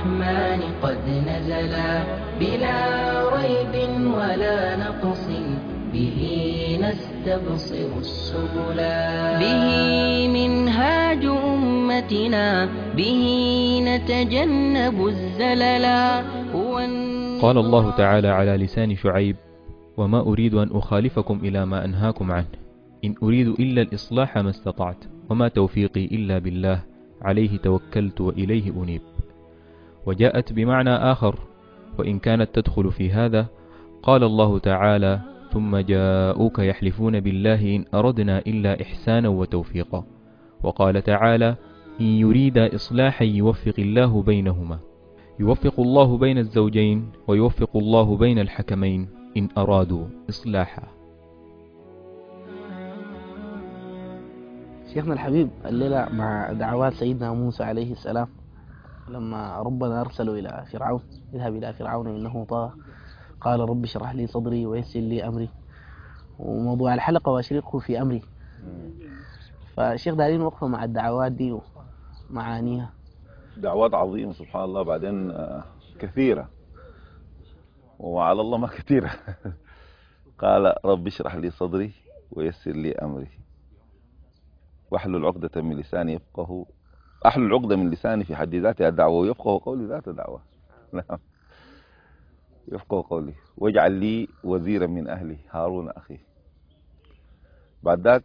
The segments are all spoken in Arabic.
الرحمن قد نزلا بلا ريب ولا نقص، به نستبصر السبلا، به منهاج أمتنا، به نتجنب الزللا. قال الله تعالى على لسان شعيب: وما أريد أن أخالفكم إلى ما أنهاكم عنه، إن أريد إلا الإصلاح ما استطعت، وما توفيقي إلا بالله، عليه توكلت وإليه أنيب. وجاءت بمعنى آخر وإن كانت تدخل في هذا، قال الله تعالى: ثم جاءوك يحلفون بالله إن أردنا إلا إحسانا وتوفيقا. وقال تعالى: إن يريد إصلاحا يوفق الله بينهما. يوفق الله بين الزوجين ويوفق الله بين الحكمين إن أرادوا إصلاحا. شيخنا الحبيب، الليلة مع دعوات سيدنا موسى عليه السلام لما ربنا أرسله إلى فرعون: اذهب إلى فرعون إنه طغى قال رب اشرح لي صدري ويسر لي أمري. وموضوع الحلقة وأشركه في أمري. فالشيخ دارين وقفة مع الدعوات دي ومعانيها. دعوات عظيمة سبحان الله، بعدين كثيرة وعلى الله ما كثيرة. قال رب اشرح لي صدري ويسر لي أمري واحلل عقدة من لساني يفقه. أحلل العقدة من لساني في حد ذاتها دعوة، ويفقه قولي ذات دعوة. نعم، يفقه قولي. واجعل لي وزيرا من أهلي هارون أخي. بعد ذلك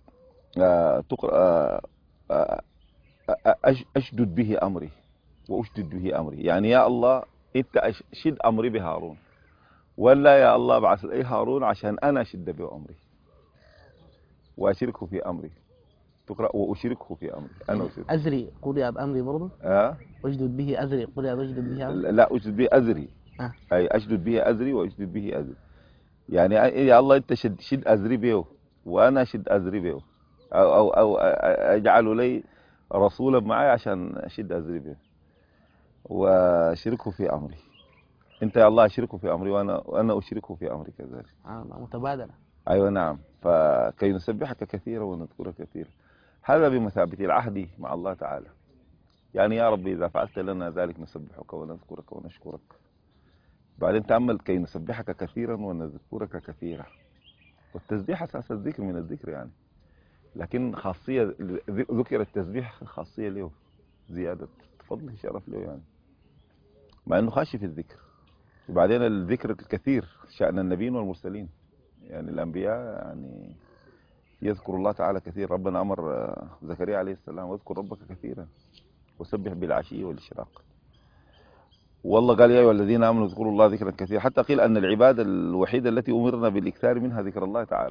أشدد به أمري وأشدد به أمري، يعني يا الله أنت شد أمري بهارون، ولا يا الله بعث لي هارون عشان أنا أشد به أمري وأشركه في أمري. تقرأ وأشركه في أمري، أنا أشركه. أزري قضي بأمري برضه. أجدد به أزري قضي أجدد به أمري. لا، أجدد به أزري. أي أشدد به أزري وأجدد به أزري، يعني يا الله أنت شد أزري به وأنا شد أزري به، أو أجعل لي رسولا معي عشان أشد أزري به وأشركه في أمري. أنت يا الله أشركه في أمري وأنا أشركه في أمري كذلك. متبادلة. أيوة نعم. فكي نسبحك كثيرا ونذكرك كثيرا، هذا بمثابة العهد مع الله تعالى. يعني يا رب إذا فعلت لنا ذلك نسبحك ونذكرك ونشكرك. بعدين تأمل: كي نسبحك كثيرا ونذكرك كثيرا. والتسبيح أساس الذكر من الذكر يعني، لكن خاصية ذكر التسبيح خاصية له زيادة فضل شرف له يعني، مع أنه خاشي في الذكر. وبعدين الذكر الكثير شأن النبيين والمرسلين، يعني الأنبياء يعني يذكر الله تعالى كثير. ربنا أمر زكريا عليه السلام: واذكر ربك كثيرا وسبح بالعشي والإشراق. والله قال: يا أيها الذين آمنوا اذكروا الله ذكرا كثيرا، حتى قيل أن العبادة الوحيدة التي أمرنا بالإكثار منها ذكر الله تعالى،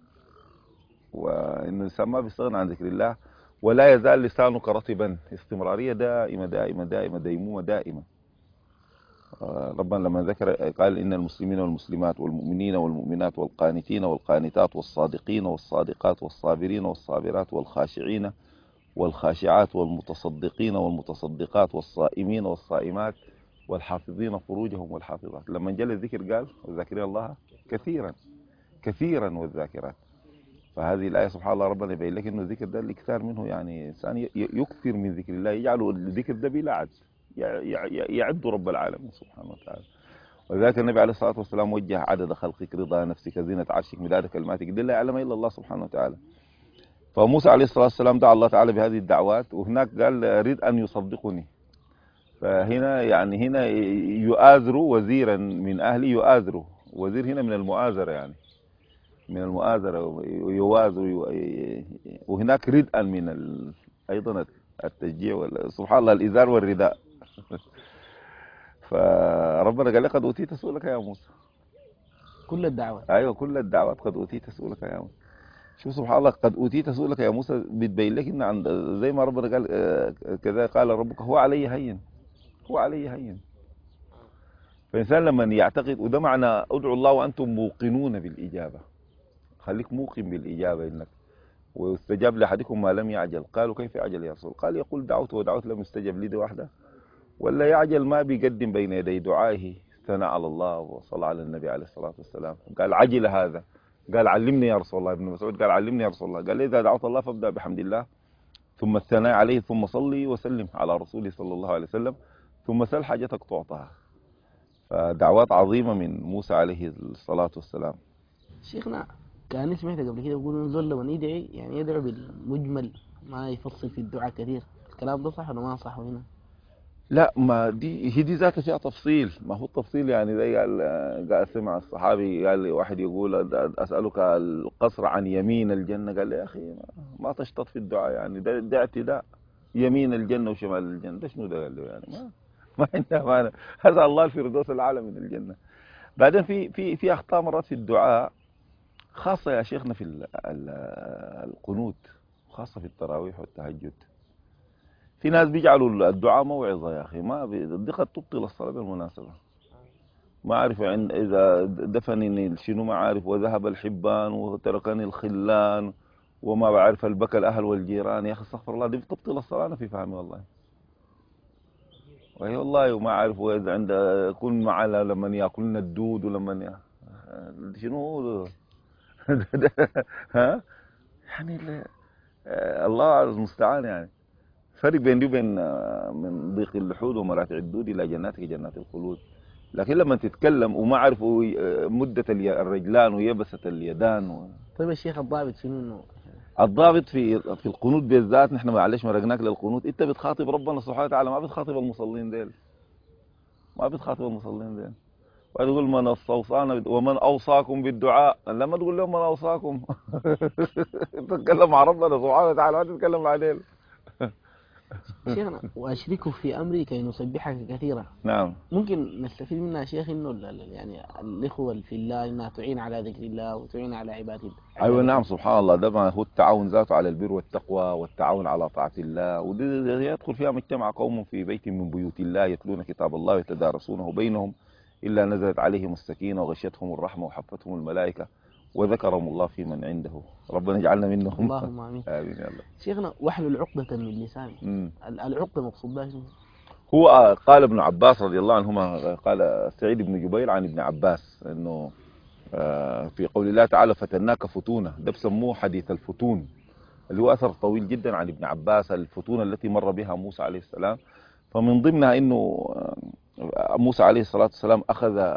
وإن الإنسان ما بيستغنى عن ذكر الله. ولا يزال لسانك رطبا، استمرارية دائمة دائمة دائمة، ديمومة دائمة. ربنا لما ذكر قال: إن المسلمين والمسلمات والمؤمنين والمؤمنات والقانتين والقانتات والصادقين والصادقات والصابرين والصابرات والخاشعين والخاشعات والمتصدقين والمتصدقات والصائمين والصائمات والحافظين فروجهم والحافظات. لما جاء الذكر قال: والذاكرين الله كثيرا كثيرا والذاكرات. فهذه الآية سبحان الله ربنا يبين لك إنه الذكر ده الإكثار منه، يعني إنسان يكثر من ذكر الله، يجعل الذكر ده بلا عد، يعد رب العالمين سبحانه وتعالى. ولذلك النبي عليه الصلاة والسلام وجه: عدد خلقك، رضا نفسك، زينة عرشك، مداد كلماتك، دل لا يعلم إلا الله سبحانه وتعالى. فموسى عليه الصلاة والسلام دعا الله تعالى بهذه الدعوات، وهناك قال: أريد أن يصدقني. فهنا يعني هنا يؤازر وزيرا من أهلي، يؤازر وزير هنا من المؤازرة، يعني من المؤازرة يوازر. وهناك ردءا من أيضا التشجيع سبحان الله، الإزار والرداء. فربنا قال: قد أوتيت سؤلك يا موسى. كل الدعوات. أيوة كل الدعوات قد أوتيت سؤلك يا موسى. شوف سبحان الله، قد أوتيت سؤلك يا موسى بتبين لك إن عند زي ما ربنا قال كذا قال ربك: هو علي هين، هو علي هين. فالإنسان لما يعتقد، وده معنى ادعوا الله وأنتم موقنون بالإجابة. خليك موقن بالإجابة إنك واستجاب لأحدكم ما لم يعجل. قالوا: كيف يعجل يا رسول؟ قال: يقول دعوت ودعوت لم يستجب لي، دي واحدة. ولا يعجل ما بيقدم بين يدي دعائه ثناء على الله وصلى على النبي عليه الصلاة والسلام. قال: عجل هذا. قال: علمني يا رسول الله. ابن مسعود قال: علمني يا رسول الله. قال: إذا دعوت الله فابدأ بحمد الله ثم الثناء عليه ثم صلي وسلم على رسوله صلى الله عليه وسلم ثم سل حاجتك تعطها. فدعوات عظيمة من موسى عليه الصلاة والسلام. شيخنا كان سمعت قبل كده بيقولوا زول لما يدعي يعني يدعو بالمجمل، ما يفصل في الدعاء كثير. الكلام ده صح ولا ما صح هنا؟ لا، ما دي هي دي ذاتها فيها تفصيل. ما هو التفصيل يعني زي قال سمع الصحابي قال لي واحد يقول أسألك القصر عن يمين الجنة، قال لي يا أخي ما تشتط في الدعاء، يعني ده اعتداء. يمين الجنة وشمال الجنة ده شنو ده؟ قال له يعني ما عندها معنى. هذا الله الفردوس الأعلى من الجنة. بعدين في أخطاء مرات في الدعاء، خاصة يا شيخنا في القنوت، خاصة في التراويح والتهجد. في ناس بيجعلوا الدعاء موعظة يا أخي، ما دي قد تبطل الصلاة بالمناسبة. ما أعرف إذا دفنني شنو، ما عارف، وذهب الحبان وتركني الخلان وما بعرف البكى الأهل والجيران. يا أخي استغفر الله، دي بتبطل الصلاة. أنا في فهمي والله. وهي والله وما عارف، وإذا عند كل معنا لما يأكلنا الدود ولما شنو ها يعني الله المستعان. يعني فرق بين دي وبين من ضيق اللحود ومراتع الدود الى جناتك جنات الخلود. لكن لما تتكلم وما عرفوا مدة الرجلان ويبسة اليدان طيب يا شيخ الضابط شنو انه الضابط في القنوت بالذات، نحن معلش مرقناك للقنوت. انت بتخاطب ربنا سبحانه وتعالى، ما بتخاطب المصلين ديل، ما بتخاطب المصلين ديل. وتقول من استوصانا ومن اوصاكم بالدعاء، لما تقول لهم من اوصاكم تتكلم مع ربنا سبحانه وتعالى، ما تتكلم مع ديل. شيخنا واشركه في امري كي نسبحك كثيرا. نعم. ممكن نستفيد منها شيخ انه يعني الاخوه في الله انها تعين على ذكر الله وتعين على عباده الله. ايوه نعم، سبحان الله. ده ما هو التعاون ذاته على البر والتقوى والتعاون على طاعة الله. ودي يدخل فيها مجتمع قوم في بيت من بيوت الله يتلون كتاب الله ويتدارسونه بينهم إلا نزلت عليهم السكينة وغشيتهم الرحمة وحفتهم الملائكة وذكرهم الله في من عنده. ربنا يجعلنا منهم. اللهم امين. آمين يا الله. شيخنا واحلل عقدة من لساني. العقدة مقصود بها شنو؟ هو قال ابن عباس رضي الله عنهما، قال سعيد بن جبير عن ابن عباس انه في قول الله تعالى فتناك فتونة، ده بسموه حديث الفتون، اللي هو اثر طويل جدا عن ابن عباس، الفتون التي مر بها موسى عليه السلام. فمن ضمنها انه موسى عليه الصلاة والسلام اخذ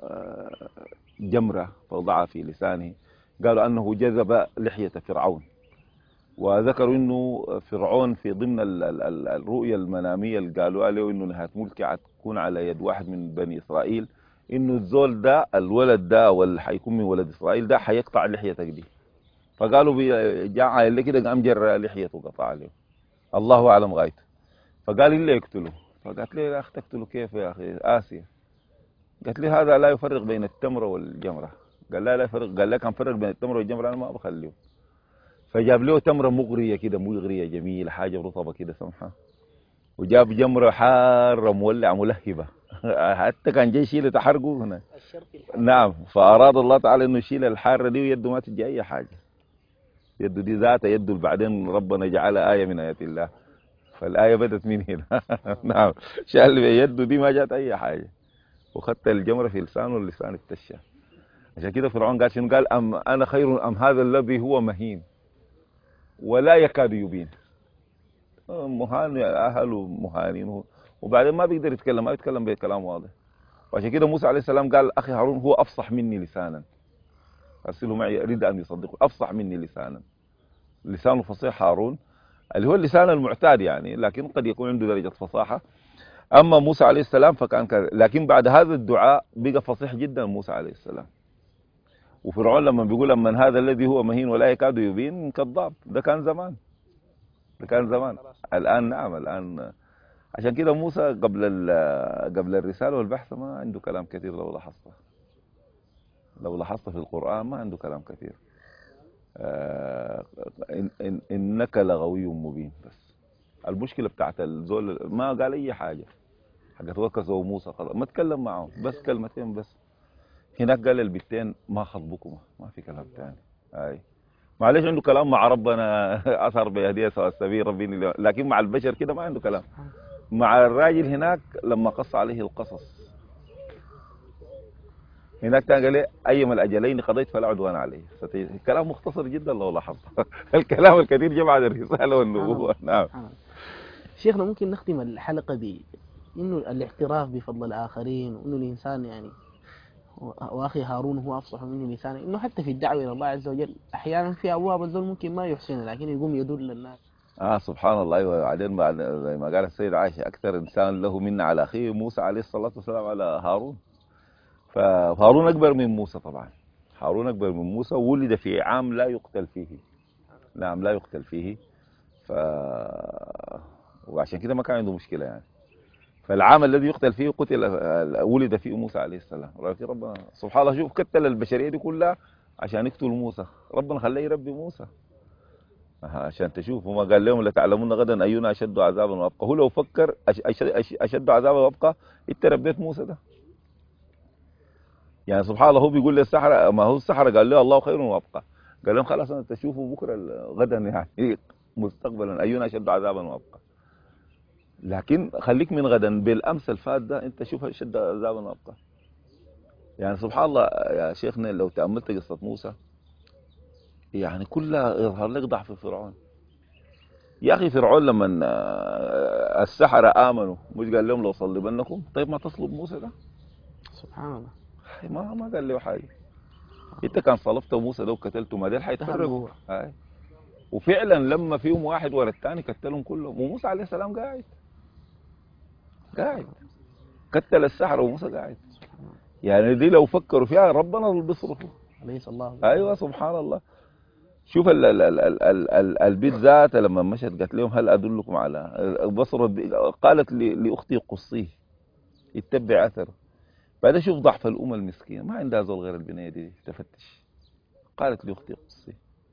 جمرة فوضعها في لسانه. قالوا انه جذب لحية فرعون، وذكروا انه فرعون في ضمن الرؤية المنامية اللي قالوا له انه نهاية ملكي حتكون على يد واحد من بني اسرائيل، انه الزول ده الولد ده واللي حيكون من ولد اسرائيل ده حيقطع لحيتك دي. فقالوا جاء اللي كده قام جرى لحيته وقطع له، الله اعلم غايته. فقال اللي يقتله. فقالت لي يا اخي تقتله كيف يا اخي؟ آسيا قالت لي هذا لا يفرق بين التمرة والجمرة. قال لا يفرق. قال لك كان فرق بين التمرة والجمرة انا ما بخليه. فجاب له تمرة مغرية كده، مغرية جميلة، حاجة رطبة كده سمحة، وجاب جمرة حارة مولعة ملهبة حتى كان جاي يشيل تحرقه هنا. نعم. فأراد الله تعالى انه يشيل الحارة دي ويده ما تجي اي حاجة. يده دي ذاتها يده بعدين ربنا جعلها آية من آيات الله. فالآية بدت من هنا. نعم. شال بيده دي ما جات اي حاجة، وخدت الجمرة في لسانه واللسان اتشى. عشان كده فرعون قال شنو؟ قال أم أنا خير أم هذا الذي هو مهين ولا يكاد يبين. مهان أهله مهانين، وبعدين ما بيقدر يتكلم، ما يتكلم بكلام واضح. وعشان كده موسى عليه السلام قال أخي هارون هو أفصح مني لسانا، أرسله معي أريد أن يصدقه. أفصح مني لسانا، لسانه فصيح هارون اللي هو اللسان المعتاد يعني، لكن قد يكون عنده درجة فصاحة. أما موسى عليه السلام فكان كذا، لكن بعد هذا الدعاء بقى فصيح جدا موسى عليه السلام. وفرعون لما بيقول من هذا الذي هو مهين ولا يكاد يبين كذاب، ده كان زمان، ده كان زمان. الآن نعم، الآن عشان كده موسى قبل الرسالة والبحث ما عنده كلام كثير. لو لاحظت في القرآن ما عنده كلام كثير. إنك لغوي مبين. بس المشكلة بتاعت الزول ما قال أي حاجة. حاجة وكسه وموسى ما تكلم معهم، بس كلمتين بس. هناك قال البتين ما خطبكما، ما في كلام تاني. اي معلش عنده كلام مع ربنا اثر بهديه سواء السبيل ربي، لكن مع البشر كده ما عنده كلام. مع الراجل هناك لما قص عليه القصص هناك كان قال لي ايما الاجلين قضيت فلا عدوان عليه. كلام مختصر جدا لو لاحظت. الكلام الكثير جمع الرساله والنبوه. نعم. شيخنا ممكن نختم الحلقه إنه الاعتراف بفضل الآخرين، وإنه الإنسان يعني وأخي هارون هو أفصح مني لسانا، إنه حتى في الدعوة إلى الله عز وجل أحيانا في أبواب الزول ممكن ما يحسنها لكن يقوم يدل للناس. سبحان الله. أيوة. بعدين بعد زي ما قال السيد عائشة أكثر إنسان له منا على أخيه موسى عليه الصلاة والسلام على هارون. فهارون أكبر من موسى طبعا. هارون أكبر من موسى، ولد في عام لا يقتل فيه. نعم لا يقتل فيه. وعشان كده ما كان عنده مشكلة يعني. فالعام الذي يقتل فيه قتل ولد فيه موسى عليه السلام. ولكن ربنا سبحان الله شوف كتل البشرية دي كلها عشان يقتل موسى. ربنا خلاه يربي موسى عشان تشوف. وما قال لهم لتعلمون غدا أينا أشد عذابا وأبقى. هو لو فكر أشد عذابا وأبقى أنت ربيت موسى ده يعني. سبحان الله هو بيقول للسحرة، ما هو السحرة قال له الله خير وأبقى. قال لهم خلاص أنا تشوفوا بكرة غدا يعني مستقبلا أينا أشد عذابا وأبقى. لكن خليك من غدا بالأمس الفات ده أنت شوف أشد عذابا وأبقى. يعني سبحان الله يا شيخنا لو تأملت قصة موسى يعني كلها يظهر لك ضعف فرعون. يا أخي فرعون لما السحرة آمنوا مش قال لهم لو صلبنكم؟ طيب ما تصلب موسى ده؟ سبحان الله. ما قال له حاجة. انت كان صلبت موسى ده وقتلته ما ديل حيتفرقوا. وفعلا لما فيهم واحد ورا الثاني قتلهم كلهم، وموسى عليه السلام قاعد قتل السحرة وموسى قاعد. يعني دي لو فكروا فيها ربنا اللي بيصرفوا. أليس الله؟ ايوه سبحان الله. شوف البيت ذات لما مشت قالت لهم هل ادلكم على بصرت، قالت لاختي قصيه اتبع اثره. بعد شوف ضعف الامه المسكينه ما عندها زول غير البنيه دي تفتش. قالت لاختي قصيه.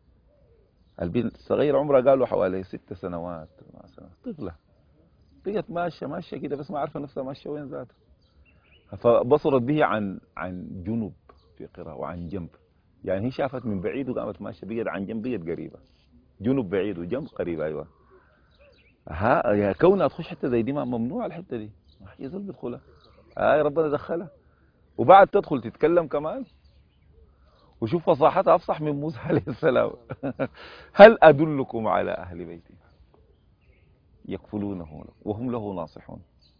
البنت الصغيره عمرها قالوا حوالي 6 سنوات مثلا، طفله بقت ماشيه كده بس ما عارفه نفسها ماشيه وين ذاتها. فبصرت به عن جنب في قراءه وعن جنب. يعني هي شافت من بعيد وقامت ماشيه، بقت عن جنب بقت قريبه. جنوب بعيد وجنب قريب. ايوه يا كونها تخش حته زي دي ما ممنوع الحته دي، ما حد يزول بيدخلها. ربنا دخلها وبعد تدخل تتكلم كمان. وشوف فصاحتها افصح من موسى عليه السلام. هل ادلكم على اهل بيتي يكفلونه وهم له ناصحون.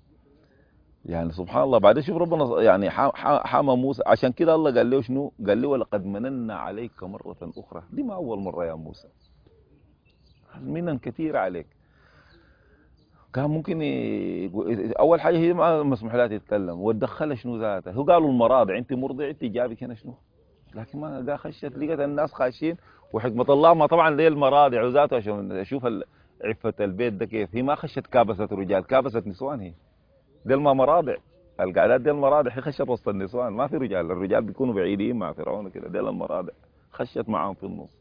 يعني سبحان الله. بعدين شوف ربنا يعني حمى موسى. عشان كده الله قال له شنو؟ قال له ولقد مننا عليك مرة أخرى. دي ما أول مرة يا موسى، منن كثير عليك. كان ممكن أول حاجة هي ما مسموح لها تتكلم وتدخل شنو ذاتها. هو قالوا المراضع أنت مرضع أنت جابك هنا شنو. لكن ما قال خشت لقت الناس خاشين. وحكمة الله ما طبعا ليه المراضع وذاته عشان أشوف عفة البيت ده كيف. هي ما خشت كابست رجال، كابست نسوان. هي دي المراضع القعدات دي المراضع. هي خشت وسط النسوان ما في رجال. الرجال بيكونوا بعيدين مع فرعون كده. دي المراضع خشت معاهم في النص.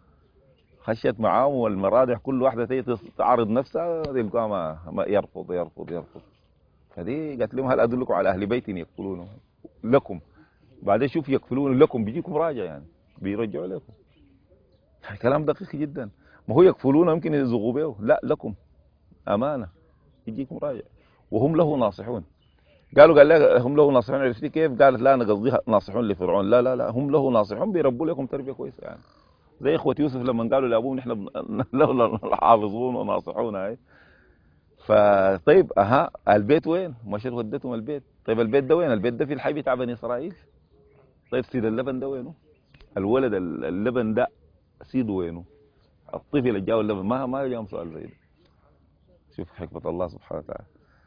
خشت معاهم والمراضع كل واحدة تيجي تعرض نفسها تلقاها ما يرفض. فدي قالت لهم هل أدلكم على أهل بيت يكفلونه لكم. بعدين شوف يكفلون لكم بيجيكم راجع يعني بيرجعوا لكم. كلام دقيق جدا. ما هو يكفلونه يمكن يزغوا به، لا لكم أمانة يجيكم راجع وهم له ناصحون. قال لها هم له ناصحون. عرفتي كيف؟ قالت لا انا قصدي ناصحون لفرعون. لا هم له ناصحون بيربوا لكم تربيه كويسه يعني. زي اخوه يوسف لما قالوا لابوهم نحن له حافظون وناصحون. هاي فطيب البيت وين؟ مشت ودتهم البيت. طيب البيت ده وين؟ البيت ده في الحي بتاع بني اسرائيل. طيب سيد اللبن ده وينه؟ الولد اللبن ده سيده وينه؟ الطفل اللي جاء اللبن ما جاء سؤال زي ده. شوف حكمه الله سبحانه وتعالى.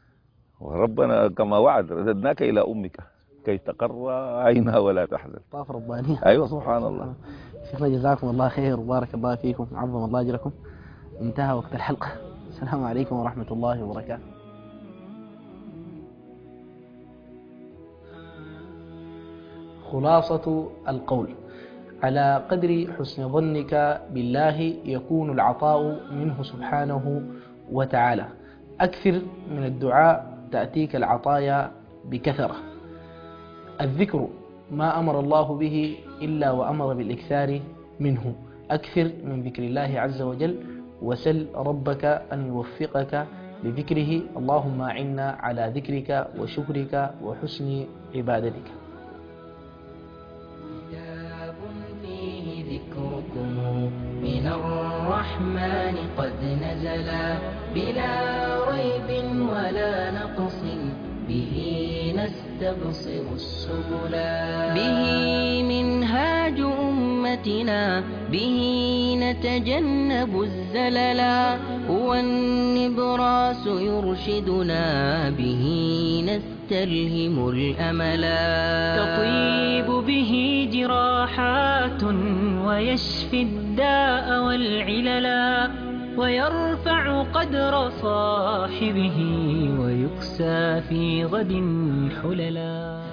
وربنا كما وعد رددناك إلى أمك كي تقر عينها ولا تحزن. طاف ربانية. أيوة سبحان الله. شيخنا جزاكم الله خير وبارك الله فيكم، عظم الله أجركم. انتهى وقت الحلقة. السلام عليكم ورحمة الله وبركاته. خلاصة القول: على قدر حسن ظنك بالله يكون العطاء منه سبحانه وتعالى. أكثر من الدعاء تأتيك العطايا بكثرة. الذكر ما أمر الله به إلا وأمر بالإكثار منه. أكثر من ذكر الله عز وجل وسل ربك أن يوفقك لذكره. اللهم أعنا على ذكرك وشكرك وحسن عبادتك. كتاب فيه ذكركم من الرحمن قد نزلا بلا ريب ولا نقص تبصر السبلا. به منهاج أمتنا، به نتجنب الزللا، هو النبراس يرشدنا، به نستلهم الأملا. تطيب به جراحات ويشفي الداء والعللا، ويرفع قدر صاحبه ويكسى في غد حللا.